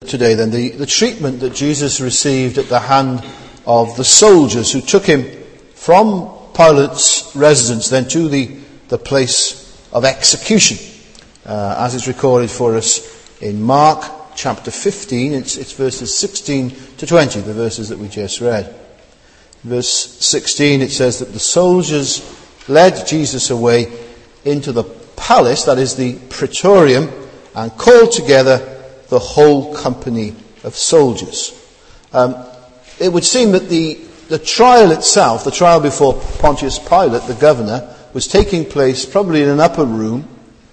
Today then, the treatment that Jesus received at the hand of the soldiers who took him from Pilate's residence then to the place of execution, as is recorded for us in Mark chapter 15. It's verses 16 to 20, the verses that we just read. Verse 16, it says that the soldiers led Jesus away into the palace, that is the praetorium, and called together the whole company of soldiers. It would seem that the trial itself, the trial before Pontius Pilate, the governor, was taking place probably in an upper room.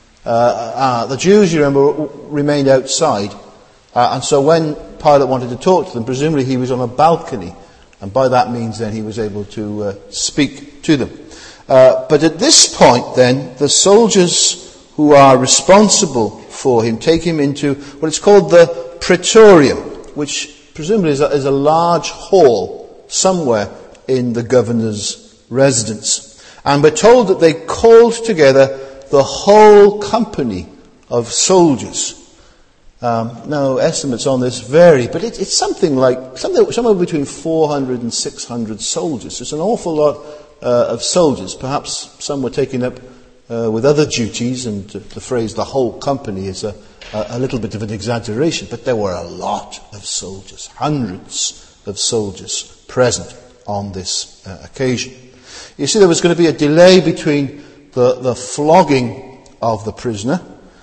The Jews, you remember, remained outside. And so when Pilate wanted to talk to them, presumably he was on a balcony. And by that means then he was able to speak to them. But at this point then, the soldiers who are responsible for him take him into what is called the praetorium, which presumably is a large hall somewhere in the governor's residence. And we're told that they called together the whole company of soldiers. Now, estimates on this vary, but it's somewhere between 400 and 600 soldiers. It's an awful lot of soldiers. Perhaps some were taken up with other duties, and the phrase "the whole company" is a little bit of an exaggeration. But there were a lot of soldiers, hundreds of soldiers present on this occasion. You see, there was going to be a delay between the flogging of the prisoner,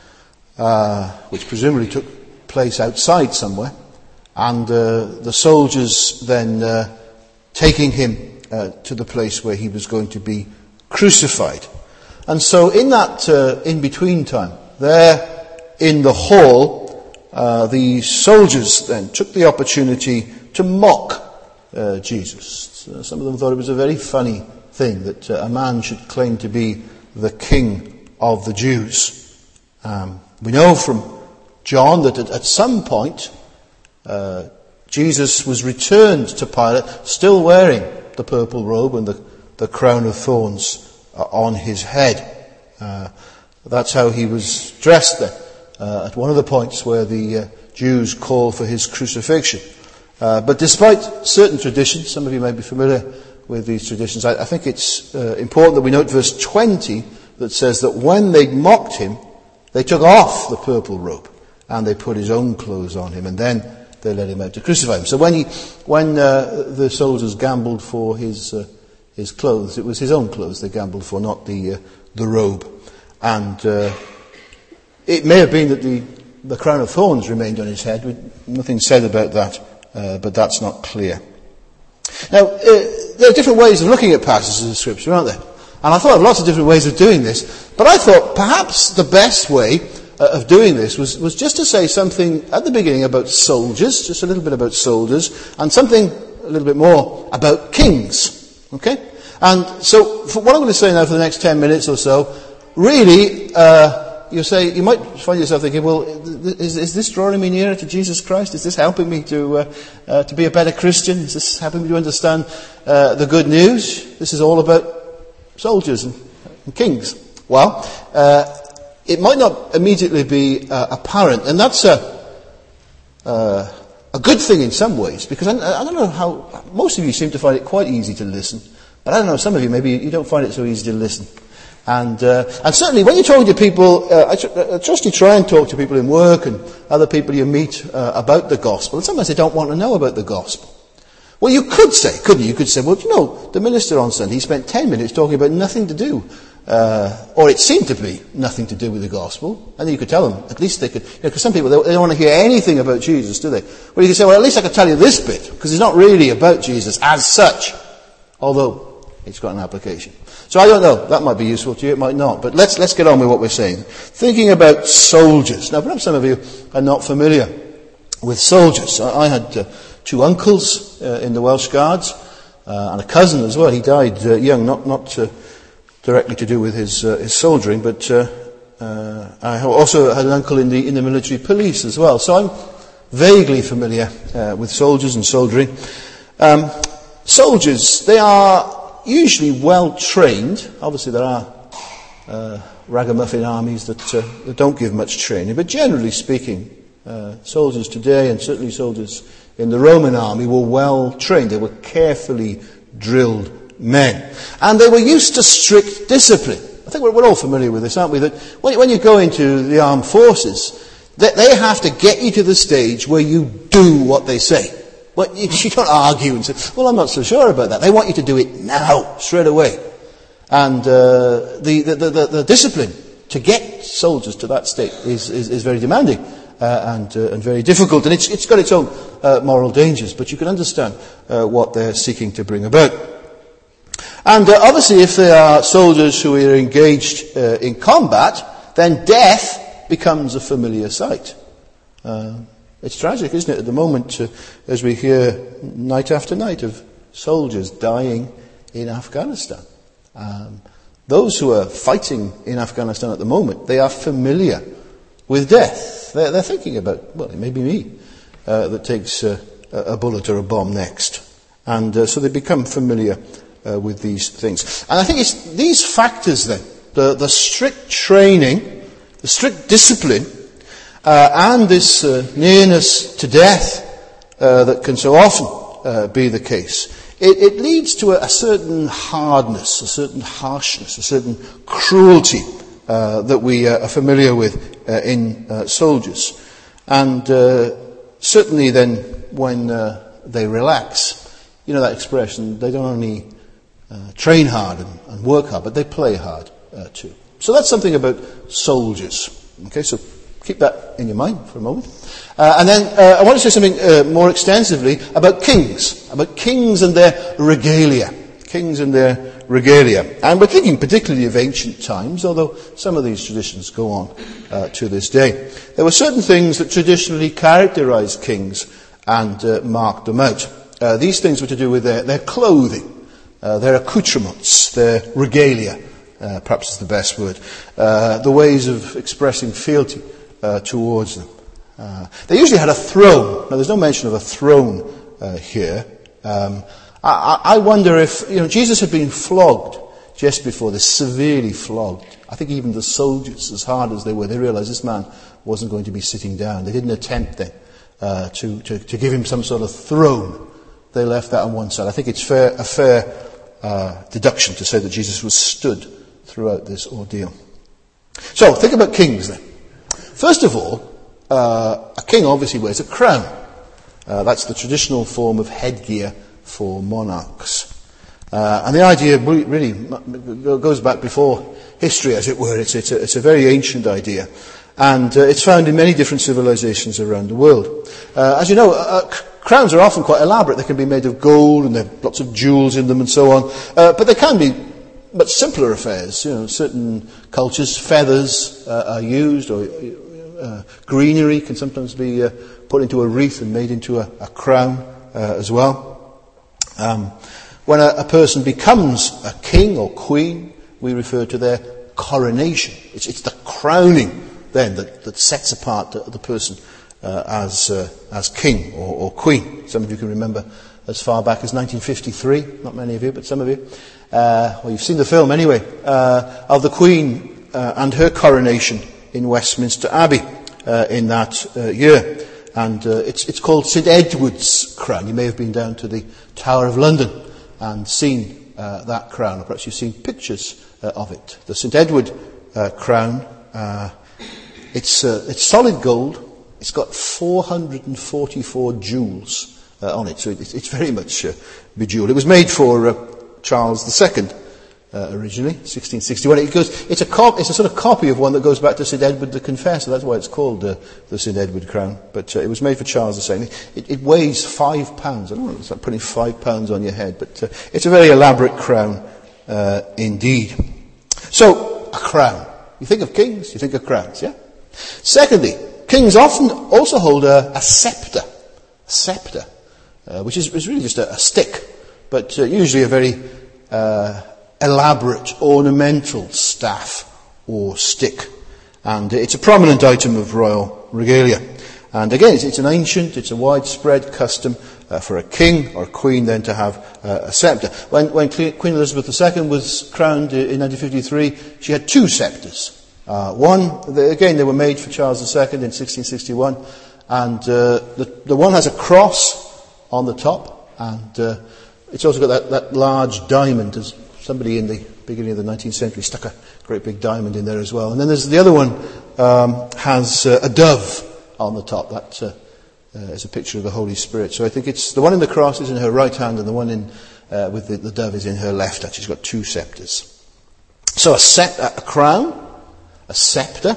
which presumably took place outside somewhere, and the soldiers then taking him to the place where he was going to be crucified. And so in that in-between time, there in the hall, the soldiers then took the opportunity to mock Jesus. Some of them thought it was a very funny thing that a man should claim to be the king of the Jews. We know from John that at some point Jesus was returned to Pilate, still wearing the purple robe and the crown of thorns on his head. That's how he was dressed there, at one of the points where the Jews call for his crucifixion. But despite certain traditions, some of you may be familiar with these traditions, I think it's important that we note verse 20 that says that when they mocked him, they took off the purple robe and they put his own clothes on him, and then they led him out to crucify him. So when the soldiers gambled for his clothes, it was his own clothes they gambled for, not the robe. And it may have been that the crown of thorns remained on his head. Nothing said about that, but that's not clear. Now, there are different ways of looking at passages of Scripture, aren't there? And I thought of lots of different ways of doing this, but I thought perhaps the best way of doing this was just to say something at the beginning about soldiers, just a little bit about soldiers, and something a little bit more about kings. Okay? And so, for what I'm going to say now for the next 10 minutes or so, really, you might find yourself thinking, well, is this drawing me nearer to Jesus Christ? Is this helping me to be a better Christian? Is this helping me to understand the good news? This is all about soldiers and kings. Well, it might not immediately be apparent, and that's a good thing in some ways, because I don't know how, most of you seem to find it quite easy to listen, but I don't know, some of you maybe you don't find it so easy to listen. And certainly when you're talking to people, I trust you try and talk to people in work and other people you meet about the gospel, and sometimes they don't want to know about the gospel. Well, you could say, couldn't you? You could say, well, the minister on Sunday, he spent 10 minutes talking about nothing to do, or it seemed to be nothing to do with the gospel. And then you could tell them, at least they could, because some people, they don't want to hear anything about Jesus, do they? Well, you could say, well, at least I could tell you this bit, because it's not really about Jesus as such, although it's got an application. So I don't know, that might be useful to you, it might not, but let's get on with what we're saying. Thinking about soldiers. Now, perhaps some of you are not familiar with soldiers. I had two uncles in the Welsh Guards, and a cousin as well. He died young, not directly to do with his soldiering, but I also had an uncle in the military police as well. So I'm vaguely familiar with soldiers and soldiering. Soldiers, they are usually well trained. Obviously, there are ragamuffin armies that don't give much training, but generally speaking, Soldiers today, and certainly soldiers in the Roman army, were well trained. They were carefully drilled men. And they were used to strict discipline. I think we're all familiar with this, aren't we? That when you go into the armed forces, they have to get you to the stage where you do what they say. Well, you don't argue and say, well, I'm not so sure about that. They want you to do it now, straight away. And the discipline to get soldiers to that state is very demanding and very difficult. And it's got its own moral dangers, but you can understand what they're seeking to bring about. And obviously, if they are soldiers who are engaged in combat, then death becomes a familiar sight. It's tragic, isn't it, at the moment, as we hear night after night of soldiers dying in Afghanistan. Those who are fighting in Afghanistan at the moment, they are familiar with death. They're thinking about, well, it may be me that takes a bullet or a bomb next. And so they become familiar with these things. And I think it's these factors then, the strict training, the strict discipline, and this nearness to death that can so often be the case. It leads to a certain hardness, a certain harshness, a certain cruelty that we are familiar with in soldiers. And certainly then when they relax, you know that expression, they don't only train hard and work hard, but they play hard too. So that's something about soldiers. Okay, so keep that in your mind for a moment. And then I want to say something more extensively about kings and their regalia. Kings and their regalia. And we're thinking particularly of ancient times, although some of these traditions go on to this day. There were certain things that traditionally characterized kings and marked them out. These things were to do with their clothing, their accoutrements, their regalia, perhaps is the best word, the ways of expressing fealty towards them. They usually had a throne. Now, there's no mention of a throne here. I wonder if, Jesus had been flogged just before this, severely flogged. I think even the soldiers, as hard as they were, they realized this man wasn't going to be sitting down. They didn't attempt then to give him some sort of throne. They left that on one side. I think it's a fair deduction to say that Jesus was stood throughout this ordeal. So, think about kings then. First of all, a king obviously wears a crown. That's the traditional form of headgear for monarchs. And the idea really goes back before history, as it were. It's a very ancient idea. And it's found in many different civilizations around the world. As you know, crowns are often quite elaborate. They can be made of gold and there are lots of jewels in them and so on. But they can be much simpler affairs. Certain cultures, feathers are used, or greenery can sometimes be put into a wreath and made into a crown as well. When a person becomes a king or queen, we refer to their coronation. It's the crowning then that sets apart the person as king or queen. Some of you can remember as far back as 1953, not many of you, but some of you. Well, you've seen the film anyway, of the Queen and her coronation in Westminster Abbey in that year. And it's called St Edward's crown. You may have been down to the Tower of London and seen that crown, or perhaps you've seen pictures of it. The St Edward crown, it's solid gold. It's got 444 jewels on it, so it's very much bejeweled. It was made for Charles II originally, 1661. It's a sort of copy of one that goes back to St Edward the Confessor. That's why it's called the St Edward crown. But it was made for Charles II. It weighs 5 pounds. I don't know, it's like putting 5 pounds on your head, but it's a very elaborate crown indeed. So, a crown. You think of kings, you think of crowns, yeah? Secondly, kings often also hold a scepter. Scepter, which is really just a stick, but usually a very elaborate, ornamental staff or stick. And it's a prominent item of royal regalia. And again, it's an ancient, it's a widespread custom for a king or queen then to have a scepter. When Queen Elizabeth II was crowned in 1953, she had 2 scepters. One, they were made for Charles II in 1661, And the one has a cross on the top, and it's also got that large diamond. As somebody in the beginning of the 19th century stuck a great big diamond in there as well. And then there's the other one has a dove on the top. That is a picture of the Holy Spirit. So I think it's the one in the cross is in her right hand, and the one in with the dove is in her left hand. She's got two scepters. So a crown, a scepter.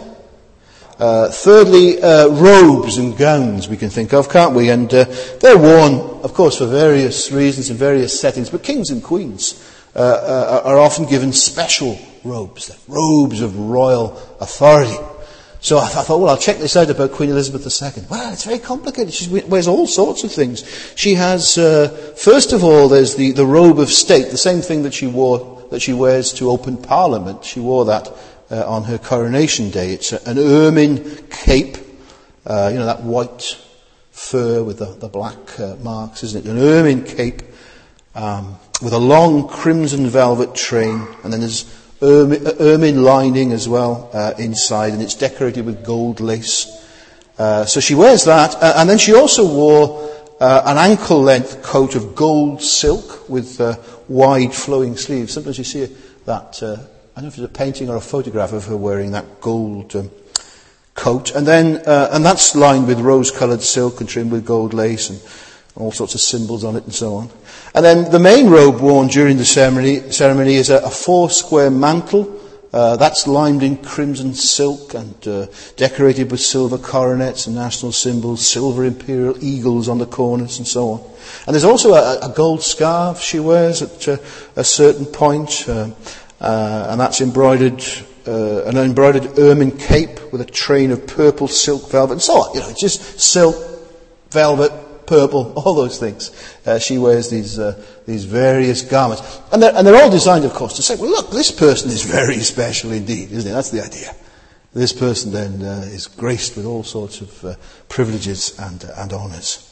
Thirdly, robes and gowns we can think of, can't we? And they're worn, of course, for various reasons in various settings. But kings and queens are often given special robes of royal authority. So I thought, well, I'll check this out about Queen Elizabeth II. Well, it's very complicated. She wears all sorts of things. She has, first of all, there's the robe of state, the same thing that she wears to open Parliament. She wore that on her coronation day. It's an ermine cape, that white fur with the black marks, isn't it? An ermine cape with a long crimson velvet train, and then there's ermine lining as well inside, and it's decorated with gold lace. So she wears that, and then she also wore an ankle-length coat of gold silk with wide flowing sleeves. Sometimes you see that, I don't know if it's a painting or a photograph of her wearing that gold coat, and then and that's lined with rose-coloured silk and trimmed with gold lace and all sorts of symbols on it and so on. And then the main robe worn during the ceremony is a 4-square mantle. That's lined in crimson silk and decorated with silver coronets and national symbols, silver imperial eagles on the corners and so on. And there's also a gold scarf she wears at a certain point, and that's embroidered, an embroidered ermine cape with a train of purple silk velvet and so on. It's just silk, velvet, purple, all those things. She wears these various garments, and they're all designed, of course, to say, well, look, this person is very special indeed, isn't it? That's the idea. This person then is graced with all sorts of privileges and honours.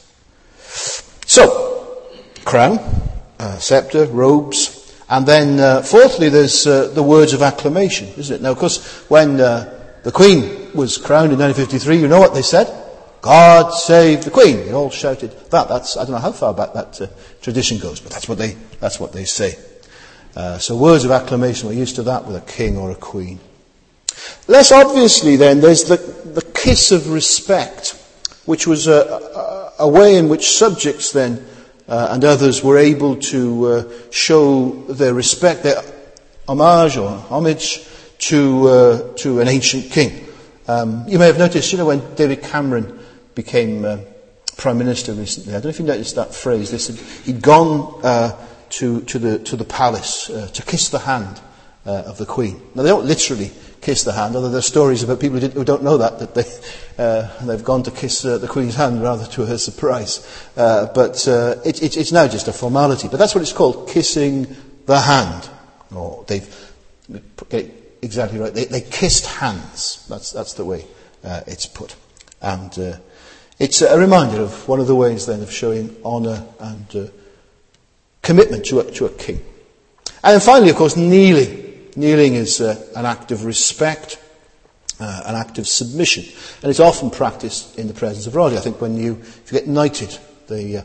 So, crown, scepter, robes, and then fourthly, there's the words of acclamation, isn't it? Now, of course, when the Queen was crowned in 1953, you know what they said? God save the Queen. They all shouted that. That's, I don't know how far back that tradition goes, but that's what they say. So words of acclamation, we're used to that with a king or a queen. Less obviously then, there's the kiss of respect, which was a way in which subjects then and others were able to show their respect, their homage to an ancient king. You may have noticed, when David Cameron became Prime Minister recently, I don't know if you noticed that phrase. They said he'd gone to the palace to kiss the hand of the Queen. Now, they don't literally kiss the hand, although there are stories about people who don't know that they've gone to kiss the Queen's hand rather to her surprise. But it's now just a formality. But that's what it's called, kissing the hand. Or they've get it exactly right. They kissed hands. That's the way it's put. And it's a reminder of one of the ways then of showing honour and commitment to a king. And then finally, of course, kneeling. Kneeling is an act of respect, an act of submission, and it's often practiced in the presence of royalty. I think if you get knighted, they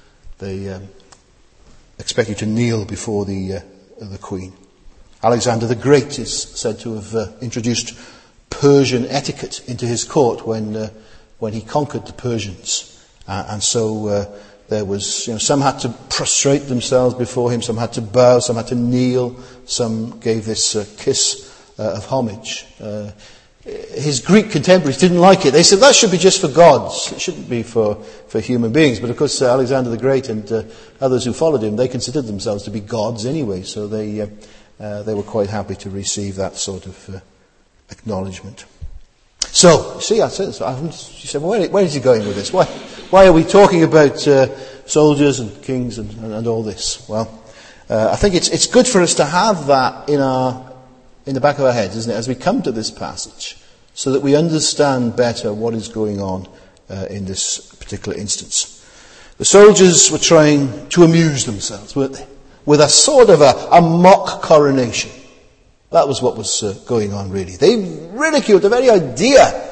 expect you to kneel before the Queen. Alexander the Great is said to have introduced Persian etiquette into his court when he conquered the Persians, and so there was, some had to prostrate themselves before him, some had to bow, some had to kneel, some gave this kiss of homage. His Greek contemporaries didn't like it. They said that should be just for gods. It shouldn't be for human beings. But of course, Alexander the Great and others who followed him, they considered themselves to be gods anyway. So they were quite happy to receive that sort of acknowledgement. So, see, I said, you said, well, where is he going with this? Why are we talking about soldiers and kings and all this? Well, I think it's good for us to have that in the back of our heads, isn't it, as we come to this passage, so that we understand better what is going on in this particular instance. The soldiers were trying to amuse themselves, weren't they? With a sort of a mock coronation. That was what was going on, really. They ridiculed the very idea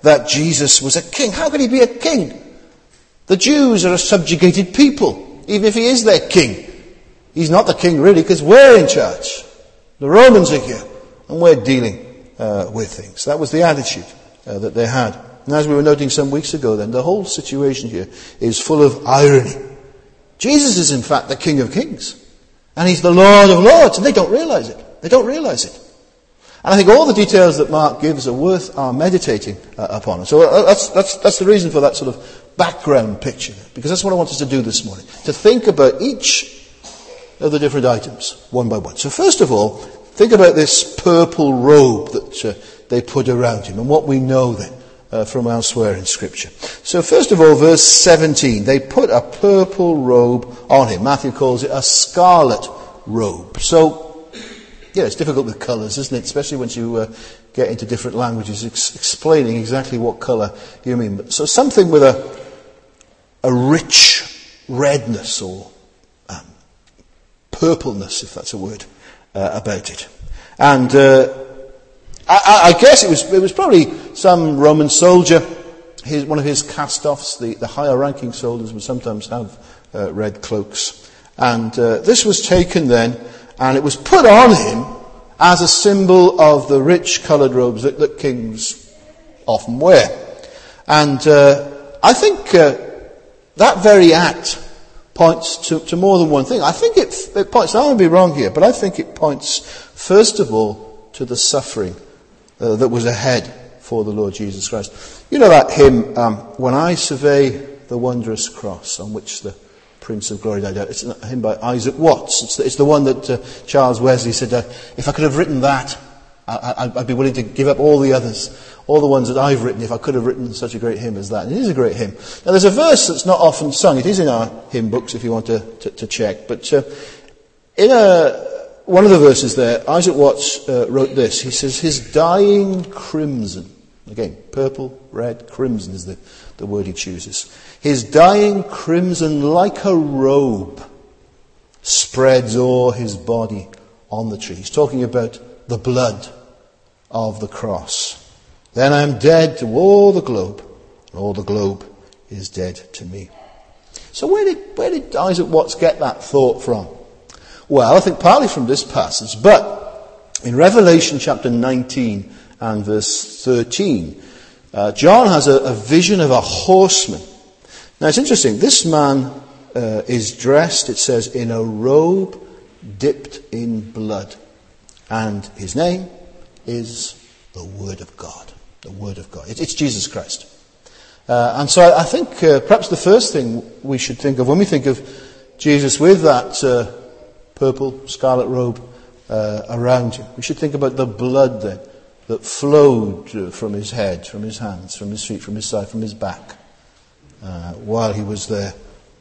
that Jesus was a king. How could he be a king? The Jews are a subjugated people, even if he is their king. He's not the king really, because we're in charge. The Romans are here, and we're dealing with things. That was the attitude that they had. And as we were noting some weeks ago then, the whole situation here is full of irony. Jesus is in fact the King of Kings. And he's the Lord of Lords, and they don't realize it. They don't realize it. And I think all the details that Mark gives are worth our meditating upon. So that's the reason for that sort of background picture, because that's what I want us to do this morning, to think about each of the different items one by one. So first of all, think about this purple robe that they put around him and what we know then from elsewhere in Scripture. So first of all, verse 17, they put a purple robe on him. Matthew calls it a scarlet robe. So, yeah, it's difficult with colours, isn't it? Especially once you get into different languages, explaining exactly what colour you mean. So something with a rich redness or purpleness, if that's a word, about it. And I guess it was probably some Roman soldier, one of his cast-offs. The higher-ranking soldiers would sometimes have red cloaks. And this was taken then, and it was put on him as a symbol of the rich coloured robes that kings often wear. And I think that very act points to more than one thing. I think it points, I won't be wrong here, but I think it points first of all to the suffering that was ahead for the Lord Jesus Christ. You know that hymn, When I Survey the Wondrous Cross on which the Prince of Glory died out. It's a hymn by Isaac Watts. It's the one that Charles Wesley said, if I could have written that, I'd be willing to give up all the others, all the ones that I've written, if I could have written such a great hymn as that. And it is a great hymn. Now there's a verse that's not often sung. It is in our hymn books if you want to check. But in one of the verses there, Isaac Watts wrote this. He says, his dying crimson, again, purple, red, crimson is the word he chooses. His dying crimson like a robe spreads o'er his body on the tree. He's talking about the blood of the cross. Then I am dead to all the globe, and all the globe is dead to me. So where did Isaac Watts get that thought from? Well, I think partly from this passage, but in Revelation chapter 19 and verse 13, John has a vision of a horseman. Now it's interesting, this man is dressed, it says, in a robe dipped in blood. And his name is the Word of God. The Word of God. It's Jesus Christ. And so I think perhaps the first thing we should think of when we think of Jesus with that purple scarlet robe around him, we should think about the blood then that flowed from his head, from his hands, from his feet, from his side, from his back, while he was there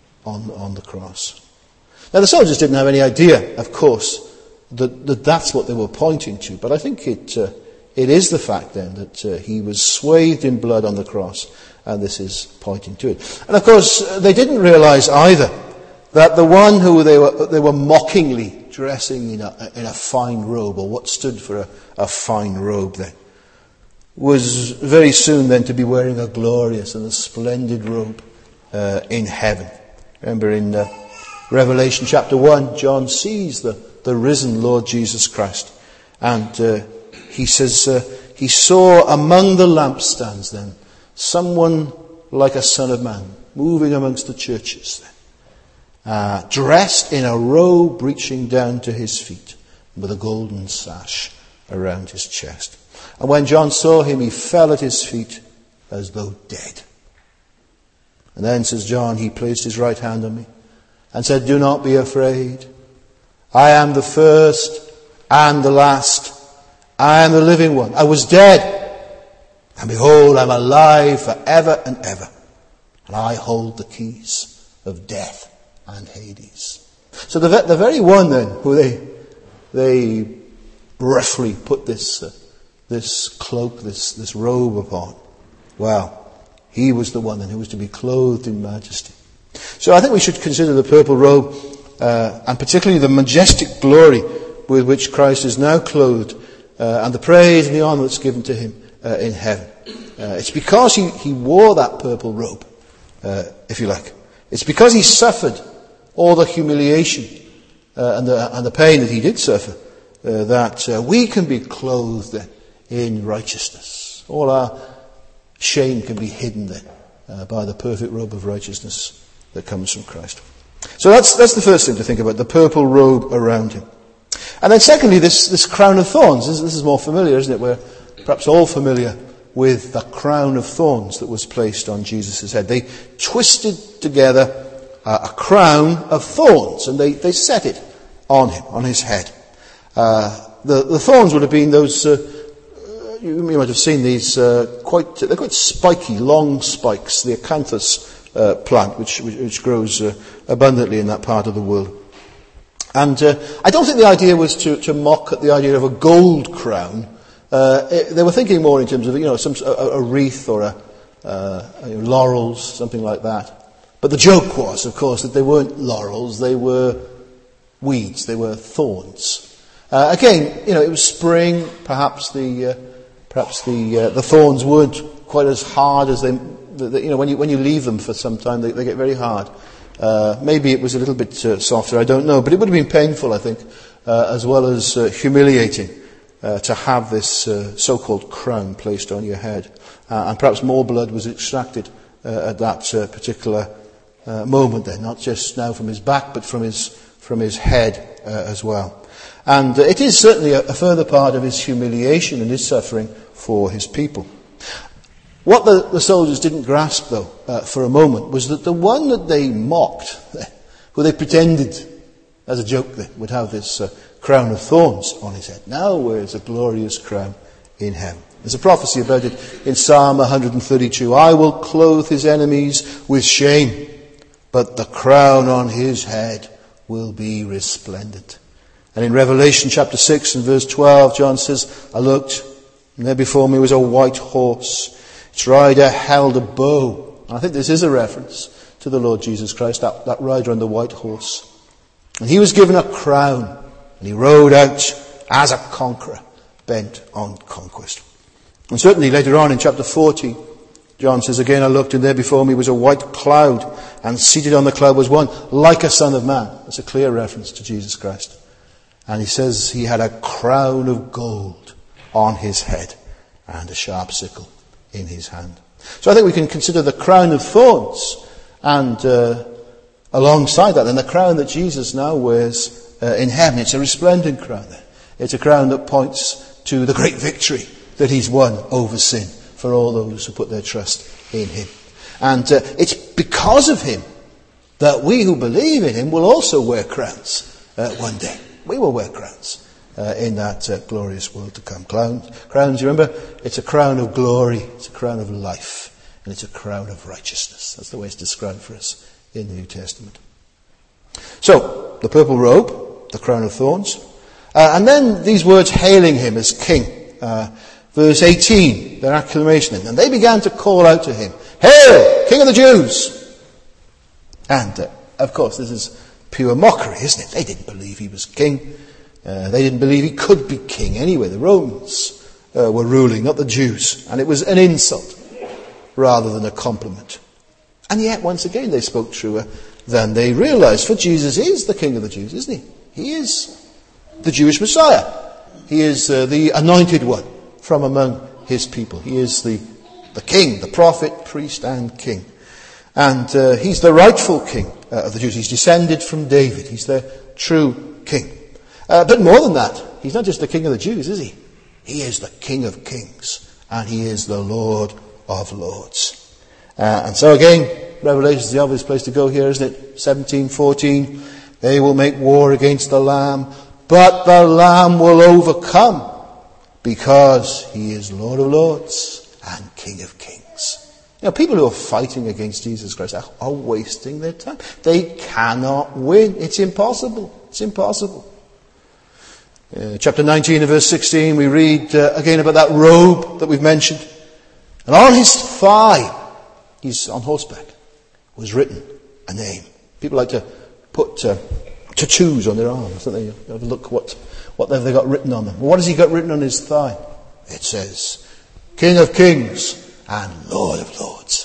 on the cross. Now the soldiers didn't have any idea, of course, that that's what they were pointing to, but I think it is the fact then that he was swathed in blood on the cross, and this is pointing to it. And of course, they didn't realize either that the one who they were mockingly dressing in a fine robe, or what stood for a fine robe then, was very soon then to be wearing a glorious and a splendid robe in heaven. Remember in Revelation chapter 1, John sees the risen Lord Jesus Christ, and he says he saw among the lampstands then someone like a son of man moving amongst the churches then, dressed in a robe reaching down to his feet, with a golden sash around his chest. And when John saw him, he fell at his feet as though dead. And then, says John, he placed his right hand on me and said, do not be afraid. I am the first and the last. I am the living one. I was dead, and behold, I am alive forever and ever. And I hold the keys of death and Hades. So the very one then who they roughly put this cloak, this robe upon, well, he was the one then who was to be clothed in majesty. So I think we should consider the purple robe, and particularly the majestic glory with which Christ is now clothed, and the praise and the honour that's given to him in heaven, It's because he wore that purple robe, if you like. It's because he suffered all the humiliation and the pain that he did suffer that we can be clothed in righteousness. All our shame can be hidden then by the perfect robe of righteousness that comes from Christ. So that's the first thing to think about, the purple robe around him. And then secondly, this crown of thorns. This is more familiar, isn't it? We're perhaps all familiar with the crown of thorns that was placed on Jesus' head. They twisted together a crown of thorns and they set it on him, on his head. The thorns would have been those, you might have seen these, they're quite spiky, long spikes, the acanthus plant, which grows abundantly in that part of the world. And I don't think the idea was to mock at the idea of a gold crown. They were thinking more in terms of, a wreath or laurels, something like that. But the joke was, of course, that they weren't laurels, they were weeds, they were thorns. Again, it was spring, perhaps the thorns weren't quite as hard as when you leave them for some time, they get very hard. Maybe it was a little bit softer, I don't know, but it would have been painful, I think, as well as humiliating to have this so-called crown placed on your head. And perhaps more blood was extracted at that particular moment then, not just now from his back, but from his head as well. And it is certainly a further part of his humiliation and his suffering for his people. What the soldiers didn't grasp, though, for a moment, was that the one that they mocked, who they pretended, as a joke, would have this crown of thorns on his head, now wears a glorious crown in heaven. There's a prophecy about it in Psalm 132. I will clothe his enemies with shame, but the crown on his head will be resplendent. And in Revelation chapter 6 and verse 12, John says, I looked, and there before me was a white horse. Its rider held a bow. And I think this is a reference to the Lord Jesus Christ, that rider on the white horse. And he was given a crown, and he rode out as a conqueror, bent on conquest. And certainly later on in chapter 40, John says, again I looked, and there before me was a white cloud, and seated on the cloud was one like a son of man. That's a clear reference to Jesus Christ. And he says he had a crown of gold on his head, and a sharp sickle in his hand. So I think we can consider the crown of thorns, and alongside that, then the crown that Jesus now wears in heaven. It's a resplendent crown there. It's a crown that points to the great victory that he's won over sin for all those who put their trust in him. And it's because of him that we who believe in him will also wear crowns one day. We will wear crowns in that glorious world to come. Crowns, you remember, it's a crown of glory, it's a crown of life, and it's a crown of righteousness. That's the way it's described for us in the New Testament. So, the purple robe, the crown of thorns, and then these words hailing him as king. Verse 18, their acclamation. And they began to call out to him, Hail, King of the Jews! And, of course, this is pure mockery, isn't it? They didn't believe he was king. They didn't believe he could be king anyway. The Romans were ruling, not the Jews. And it was an insult rather than a compliment. And yet, once again, they spoke truer than they realized. For Jesus is the King of the Jews, isn't he? He is the Jewish Messiah. He is the anointed one from among his people. He is the king, the prophet, priest, and king. And he's the rightful king of the Jews. He's descended from David. He's their true king. But more than that, he's not just the King of the Jews, is he? He is the King of kings, and he is the Lord of lords. And so again, Revelation is the obvious place to go here, isn't it? 17:14, they will make war against the Lamb, but the Lamb will overcome, because he is Lord of lords and King of kings. People who are fighting against Jesus Christ are wasting their time. They cannot win. It's impossible. It's impossible. Chapter 19 and verse 16, we read again about that robe that we've mentioned. And on his thigh, he's on horseback, was written a name. People like to put tattoos on their arms, don't they? You have a look what have they got written on them. Well, what has he got written on his thigh? It says, King of Kings and Lord of Lords.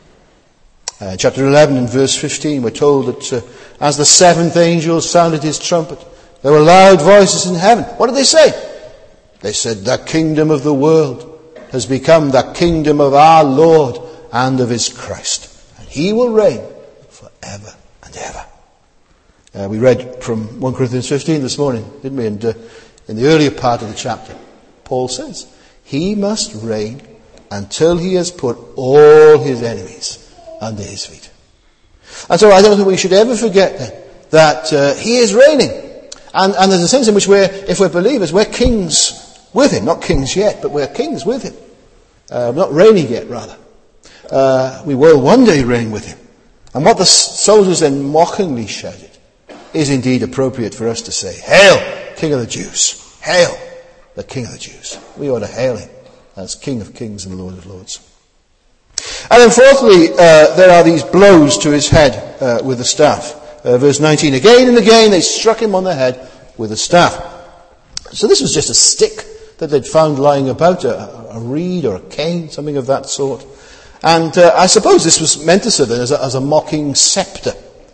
Chapter 11 and verse 15, we're told that as the seventh angel sounded his trumpet, there were loud voices in heaven. What did they say? They said, the kingdom of the world has become the kingdom of our Lord and of his Christ, and he will reign forever and ever. We read from 1 Corinthians 15 this morning, didn't we? And in the earlier part of the chapter, Paul says, he must reign until he has put all his enemies under his feet. And so I don't think we should ever forget then that he is reigning. And there's a sense in which if we're believers, we're kings with him. Not kings yet, but we're kings with him. Not reigning yet, rather. We will one day reign with him. And what the soldiers then mockingly shouted is indeed appropriate for us to say, Hail, King of the Jews! Hail, the King of the Jews! We ought to hail him as King of Kings and Lord of Lords. And then fourthly, there are these blows to his head with the staff. Verse 19, again and again they struck him on the head with a staff. So this was just a stick that they'd found lying about, a reed or a cane, something of that sort. And I suppose this was meant to serve as a mocking scepter.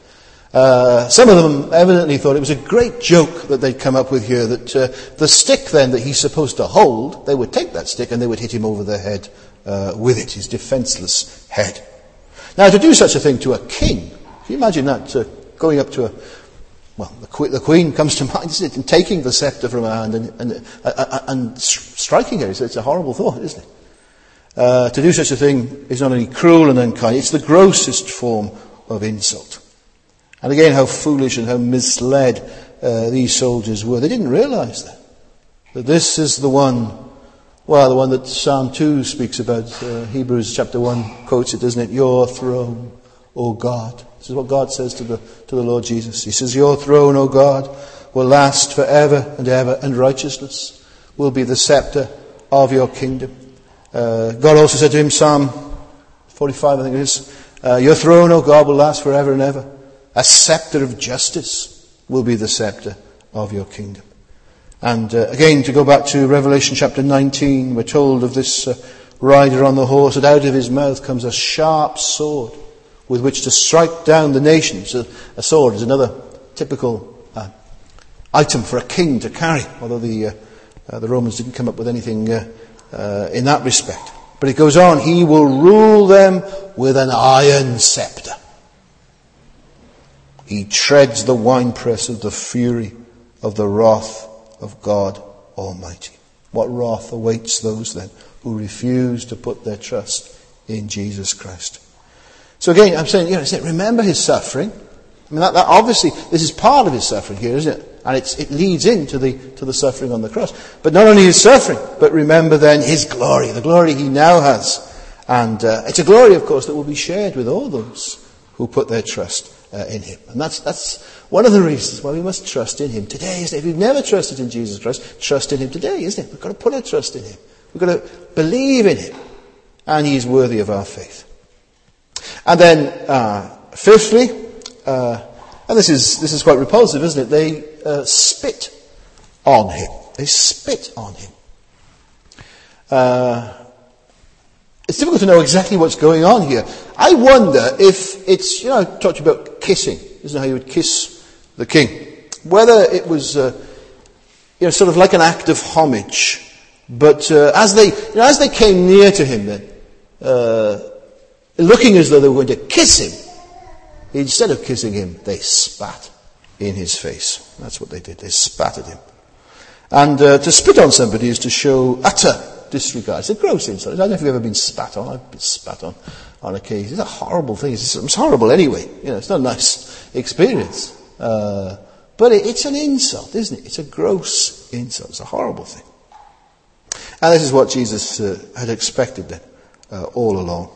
Some of them evidently thought it was a great joke that they'd come up with here, that the stick then that he's supposed to hold, they would take that stick and they would hit him over the head with it, his defenseless head. Now, to do such a thing to a king, can you imagine that, going up to the queen comes to mind, isn't it, and taking the scepter from her hand and striking her. It's a horrible thought, isn't it? To do such a thing is not only cruel and unkind, it's the grossest form of insult. And again, how foolish and how misled these soldiers were. They didn't realize that this is the one that Psalm 2 speaks about. Hebrews chapter 1 quotes it, doesn't it? Your throne, O God. This is what God says to the Lord Jesus. He says, your throne, O God, will last forever and ever, and righteousness will be the scepter of your kingdom. God also said to him, Psalm 45, I think it is, your throne, O God, will last forever and ever. A scepter of justice will be the scepter of your kingdom. And again, to go back to Revelation chapter 19, we're told of this rider on the horse, that out of his mouth comes a sharp sword with which to strike down the nations. A sword is another typical item for a king to carry, although the Romans didn't come up with anything in that respect. But it goes on, he will rule them with an iron scepter. He treads the winepress of the fury of the wrath of God Almighty. What wrath awaits those then who refuse to put their trust in Jesus Christ? So again, I'm saying, remember his suffering. I mean, that obviously, this is part of his suffering here, isn't it? And it leads into the suffering on the cross. But not only his suffering, but remember then his glory, the glory he now has. And it's a glory, of course, that will be shared with all those who put their trust in him. And that's one of the reasons why we must trust in him today, isn't it? If you've never trusted in Jesus Christ, trust in him today, isn't it? We've got to put our trust in him. We've got to believe in him. And he is worthy of our faith. And then, fifthly, and this is quite repulsive, isn't it? They spit on him. They spit on him. It's difficult to know exactly what's going on here. I wonder if it's, I talked about kissing. Isn't how you would kiss the king. Whether it was, sort of like an act of homage. But as they came near to him then, looking as though they were going to kiss him, instead of kissing him, they spat in his face. That's what they did. They spat at him. And to spit on somebody is to show utter disregard. It's a gross insult. I don't know if you've ever been spat on. I've been spat on occasion. It's a horrible thing. It's horrible anyway. It's not a nice experience. But it's an insult, isn't it? It's a gross insult. It's a horrible thing. And this is what Jesus had expected then, all along.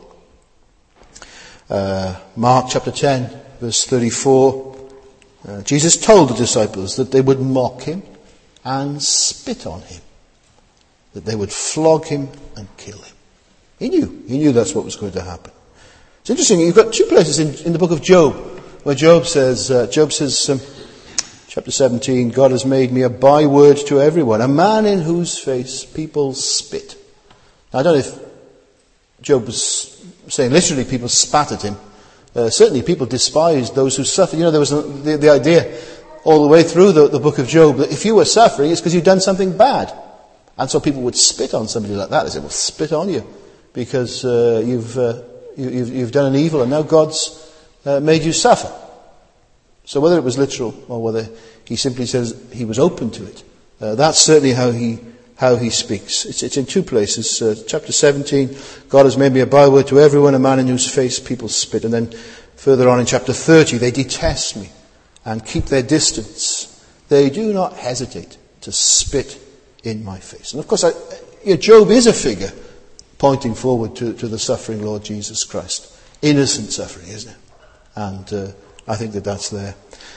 Mark chapter 10, verse 34. Jesus told the disciples that they would mock him and spit on him. That they would flog him and kill him. He knew that's what was going to happen. It's interesting, you've got two places in the book of Job, where Job says, chapter 17, God has made me a byword to everyone, a man in whose face people spit. Now, I don't know Job was saying literally people spat at him. Certainly people despised those who suffered. You know, there was the idea all the way through the book of Job that if you were suffering, it's because you'd done something bad. And so people would spit on somebody like that. They said, well, spit on you because you've done an evil and now God's made you suffer. So whether it was literal or whether he simply says he was open to it, that's certainly how he speaks. It's in two places. Chapter 17, God has made me a byword to everyone, a man in whose face people spit. And then further on in chapter 30, they detest me and keep their distance. They do not hesitate to spit in my face. And of course, Job is a figure pointing forward to the suffering Lord Jesus Christ. Innocent suffering, isn't it? And I think that's there.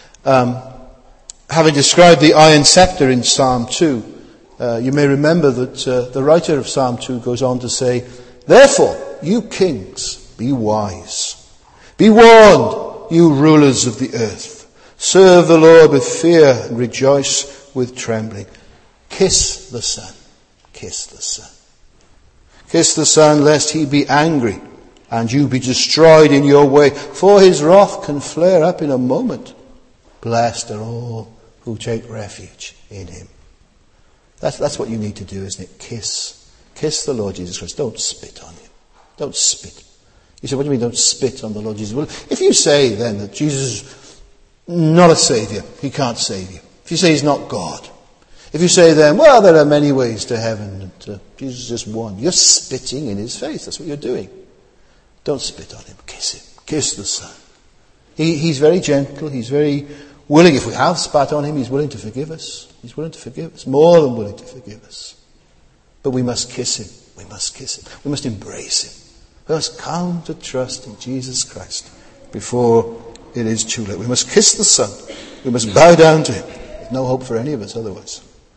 Having described the iron scepter in Psalm 2, you may remember that the writer of Psalm 2 goes on to say, therefore, you kings, be wise. Be warned, you rulers of the earth. Serve the Lord with fear and rejoice with trembling. Kiss the Son. Kiss the Son. Kiss the Son, lest he be angry and you be destroyed in your way. For his wrath can flare up in a moment. Blessed are all who take refuge in him. That's what you need to do, isn't it? Kiss the Lord Jesus Christ. Don't spit on him. Don't spit. You say, what do you mean don't spit on the Lord Jesus? Well, if you say then that Jesus is not a saviour, he can't save you. If you say he's not God. If you say then, well, there are many ways to heaven and Jesus is just one. You're spitting in his face. That's what you're doing. Don't spit on him. Kiss him. Kiss the Son. He's very gentle. He's very willing. If we have spat on him, he's willing to forgive us. He's willing to forgive us. More than willing to forgive us. But we must kiss him. We must kiss him. We must embrace him. We must come to trust in Jesus Christ before it is too late. We must kiss the Son. We must bow down to him. There's no hope for any of us otherwise.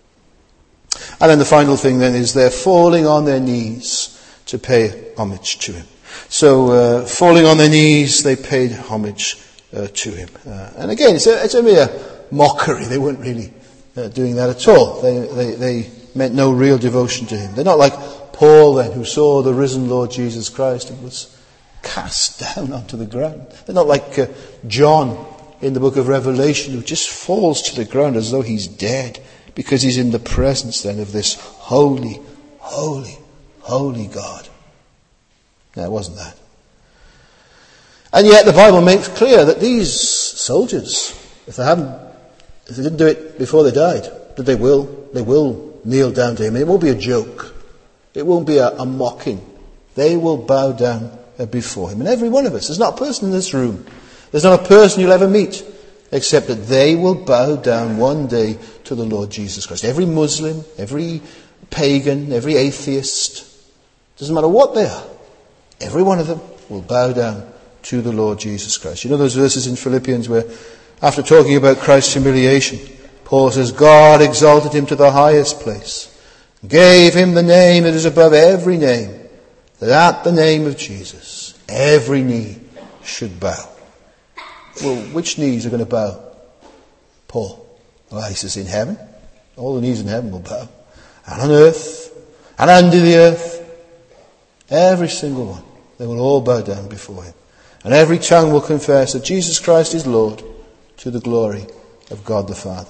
And then the final thing then is they're falling on their knees to pay homage to him. So falling on their knees, they paid homage to him. And again, it's a mere mockery. They weren't really doing that at all. They meant no real devotion to him. They're not like Paul then, who saw the risen Lord Jesus Christ and was cast down onto the ground. They're not like John in the book of Revelation, who just falls to the ground as though he's dead, because he's in the presence then of this holy, holy, holy God. No, it wasn't that. And yet the Bible makes clear that these soldiers, if they didn't do it before they died, that they will kneel down to him. It won't be a joke. It won't be a mocking. They will bow down before him. And every one of us, there's not a person in this room, there's not a person you'll ever meet, except that they will bow down one day to the Lord Jesus Christ. Every Muslim, every pagan, every atheist, doesn't matter what they are, every one of them will bow down to the Lord Jesus Christ. You know those verses in Philippians where, after talking about Christ's humiliation, Paul says, God exalted him to the highest place, gave him the name that is above every name, that at the name of Jesus, every knee should bow. Well, which knees are going to bow? Paul. Well, he says in heaven. All the knees in heaven will bow. And on earth. And under the earth. Every single one. They will all bow down before him. And every tongue will confess that Jesus Christ is Lord, to the glory of God the Father.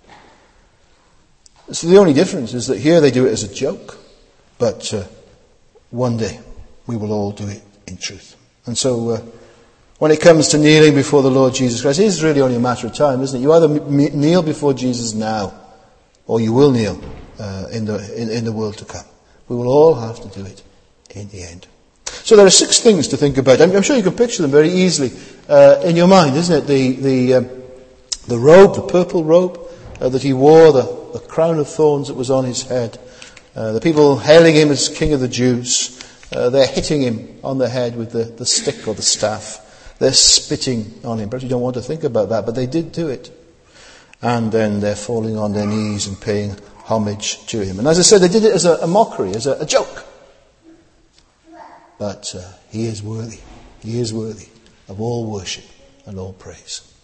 So the only difference is that here they do it as a joke. But one day we will all do it in truth. And so when it comes to kneeling before the Lord Jesus Christ, it is really only a matter of time, isn't it? You either kneel before Jesus now, or you will kneel in the world to come. We will all have to do it in the end. So there are 6 things to think about. I'm sure you can picture them very easily in your mind, isn't it? The robe, the purple robe that he wore, the crown of thorns that was on his head, the people hailing him as King of the Jews. They're hitting him on the head with the stick or the staff. They're spitting on him. Perhaps you don't want to think about that, but they did do it. And then they're falling on their knees and paying homage to him. And as I said, they did it as a mockery, as a joke. But he is worthy. He is worthy of all worship and all praise.